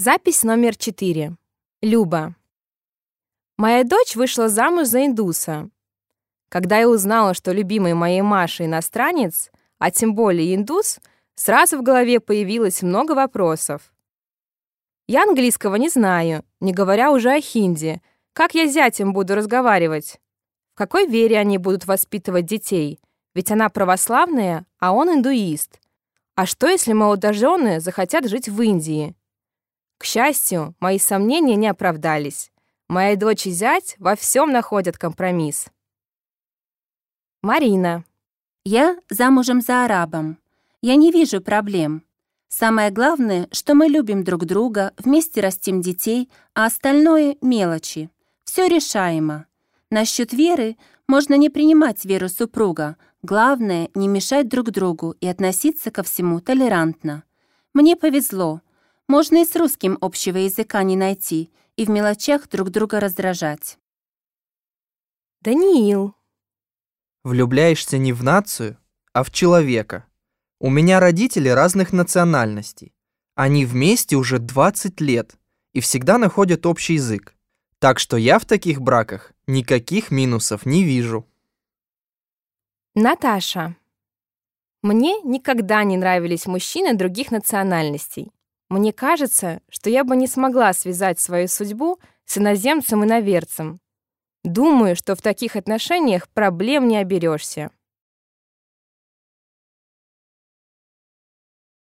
Запись номер 4. Люба. Моя дочь вышла замуж за индуса. Когда я узнала, что любимый моей Маши иностранец, а тем более индус, сразу в голове появилось много вопросов. Я английского не знаю, не говоря уже о хинди. Как я с зятем буду разговаривать? В какой вере они будут воспитывать детей? Ведь она православная, а он индуист. А что, если молодожены захотят жить в Индии? К счастью, мои сомнения не оправдались. Моя дочь и зять во всем находят компромисс. Марина. Я замужем за арабом. Я не вижу проблем. Самое главное, что мы любим друг друга, вместе растим детей, а остальное — мелочи. Все решаемо. Насчет веры можно не принимать веру супруга. Главное — не мешать друг другу и относиться ко всему толерантно. Мне повезло. Можно и с русским общего языка не найти, и в мелочах друг друга раздражать. Даниил. Влюбляешься не в нацию, а в человека. У меня родители разных национальностей. Они вместе уже 20 лет и всегда находят общий язык. Так что я в таких браках никаких минусов не вижу. Наташа. Мне никогда не нравились мужчины других национальностей. Мне кажется, что я бы не смогла связать свою судьбу с иноземцем-иноверцем. Думаю, что в таких отношениях проблем не оберешься.